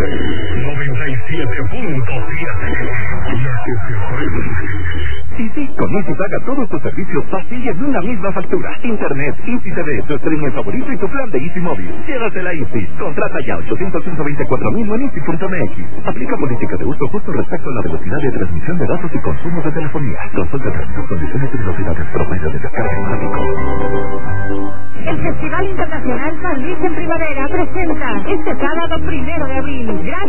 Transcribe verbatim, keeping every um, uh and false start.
noventa y siete punto siete. La que se prende. Sí, sí, con Easy paga todos tus servicios fácil y en una misma factura. Internet, Easy T V, tu streaming favorito y tu plan de Easy Móvil. Llévatela Easy. Contrata ya ochocientos veinticuatro mil en easy punto m x. Aplica política de uso justo respecto a la velocidad de transmisión de datos y consumo de telefonía. Consulta términos, condiciones y velocidades promedio de descarga automático. El Festival Internacional San Luis en Primavera presenta este sábado primero de abril gran